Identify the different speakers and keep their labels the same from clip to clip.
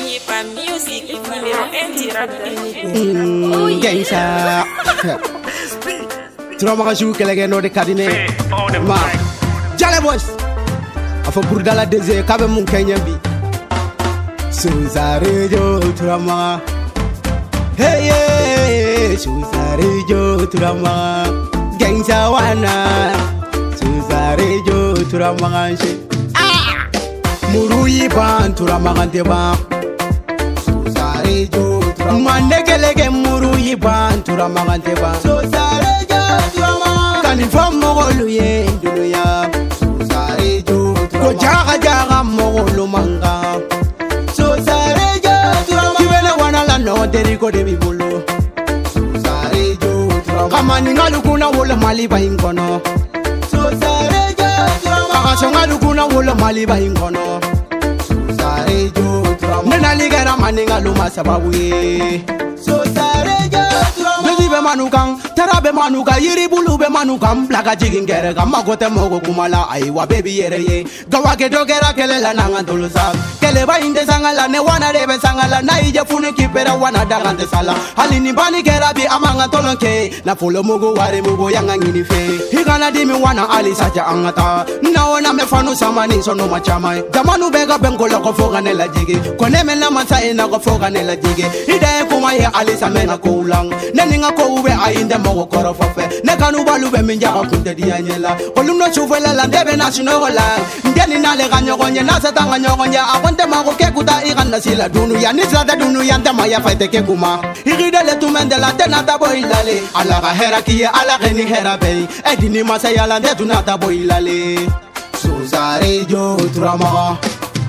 Speaker 1: Nipa Music, numéro 1 du rap de
Speaker 2: Gangsta. Tu vas me jouer quelqu'un d'autre de cabinet. Ma, Jale boys. Afo pour dans la désert, kabe mon Kenya bi. Suzarejo trama. Hey hey, Suzarejo trama. Gangsta wana. Suzarejo trama. Muruyi ban trama gante ban. Suzarejo trama. Mandegelege muruyi ban trama gante ban. Suzarejo trama. Kanifam mogolu ye dunya. Suzarejo trama. Ko jaga jaga mogolu manga. Suzarejo trama. Kibele wana la no deriko de bibulu. Suzarejo trama. Kamani ngalukuna wole mali ba ingono. Suzarejo trama. Akasonga lukuna wole mali ba ingono. Suzarejo trama. Nena ligera maninga luma sababu ye. Suzarejo trama. Bezi be manukan, terabe manuka, yiri bulu be manukan, blaga jigingere kama gote mogo kumala aiwa baby yere ye. Gawake dogera kelela nanga tulusa. Keleba inde sangala ne wana rebe sangala na ije fune kipera wana dagante sala. Halini bani kerabi amanga tolonke na fulo mugo ware mugo yanga ngini fe. Higana dimi wana ali saja angata. Naona mefanu samani sono machama. Jamanu bega bengola ko foga ne la jige. Koneme na mansa ina ko foga ne la jige. Ide kuma ye ali samena ko ulang. Neninga ko ube ainde mogo koro fofe. Ne kanu balu be minja ko kunte dianyela. Kolumno chuvela la ndebe na sinogola. Ndeni na le ganyo gonye na satanga nyogonya. Akonte mago ke kuta iganda sila dunu ya nisla da dunu ya ndama ya faite ke kuma. Igide le tumende la tena ta boilale. Ala ga hera kiye ala geni hera be. Edini masa ya la ndetu na ta boilale. Suzarejo trama.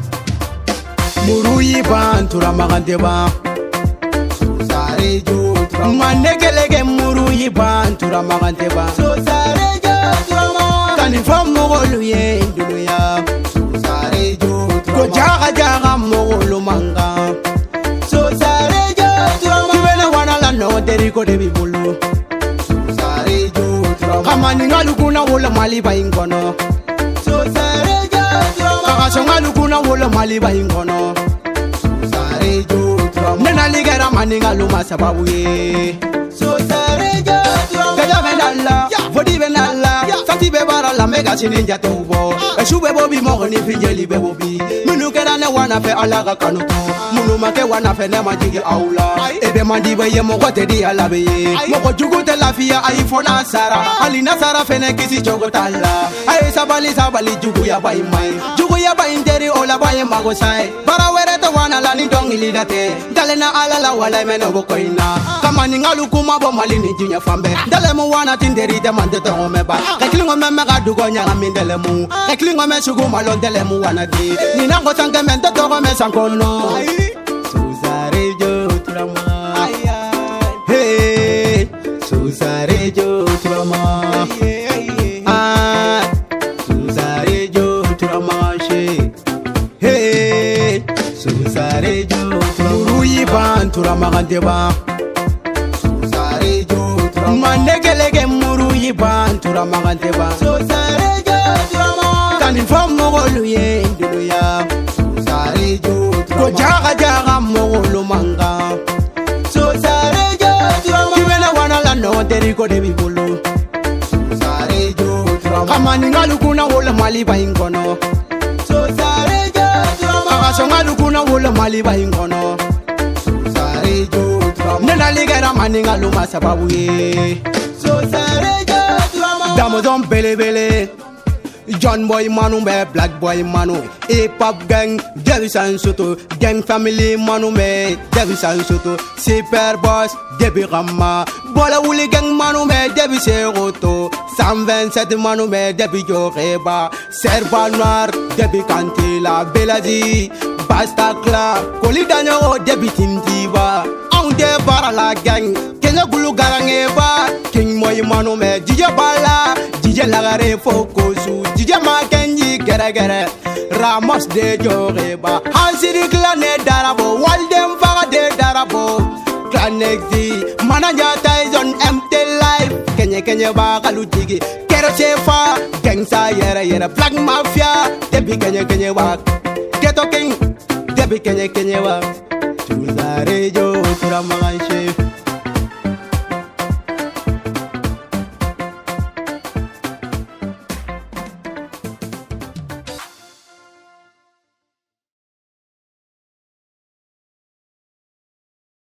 Speaker 2: Muruyi ban trama gante ban. Suzarejo trama. Mandegelege muruyi ban trama gante ban. Suzarejo trama. Kanifam mogolu ye dunya. Suzarejo trama. Ko jaga jaga mogolu manga. Suzarejo trama. Kibele wana la no deriko de bibulu. Suzarejo trama. Kamani ngalukuna wole mali ba ingono. Suzarejo trama. Akasonga lukuna wole mali ba ingono. Suzarejo trama. Nena ligera maninga luma sababu ye. Suzarejo trama. Kaja benalla, vodi benalla. Sati be bara la mega sininja tubo. Eshube bobi mogoni finjeli be bobi. Munu kera ne wana fe alaga kanuto. Munu make wana fe ne majigi aula. Ebe mandi be ye mogo te di alabe ye. Mogo jugu te la fia ai fona sara. Ali na sara fe ne kisi chogo tala. Ai sabali jugu ya bai mai. Jugu ya bai interi ola bai mago sai. Bara were te wana la ni dongi lidate. Dale na ala la wala me no bokoina. Kama ni ngalu kuma bo mali ni jinya fambe. Dale mo wana tinderi te mande te omeba. Keklingo me mega dugo nya amindele mu. Keklingo me sugu malondele mu wana di. Ni nango sanke mente to me sankono. Suzarejo trama. Hey, Suzarejo trama. Ah, Suzarejo trama she. Hey, Suzarejo trama. Muruyi ban trama gante ban. Suzarejo trama. Mandegelege muruyi ban trama gante ban. Suzarejo trama. Kanifam mogolu ye dunya. Suzarejo trama. Ko jaga jaga mogolu manga. Suzarejo trama. Kibele wana la no deriko de bibulu. Suzarejo trama. Kamani ngalukuna wole mali ba ingono. Suzarejo trama. Akasonga lukuna wole mali ba ingono. Suzarejo trama. Nena ligera maninga luma sababu ye. Suzarejo trama. Damo don bele bele. John boy manu me black boy manu. Hip hop gang Davis and Soto. Gang family manu me Davis and Soto. Super boss Debi Rama. Bola wuli gang manu me Debi Seroto. 127 manu me Debi Yoreba. Serba noir Debi Kantila. Belazi Basta Club. Koli danyo Debi Tindiva. On de bara la gang. Kenya gulu garangeba. King moy manu me Jije Bala. Jije lagare fokosu. Jije makenji gere gere. Ramos de Joreba. Hansiri klane darabo. Waldem faga de darabo. Clanexi. Mananja Tyson empty life. Kenya ba kalutigi. Kero chefa. Gangsta yere yere. Flag mafia. Debi Kenya wa. Ghetto king. Debi Kenya wa. Tuzare jo turamagan chef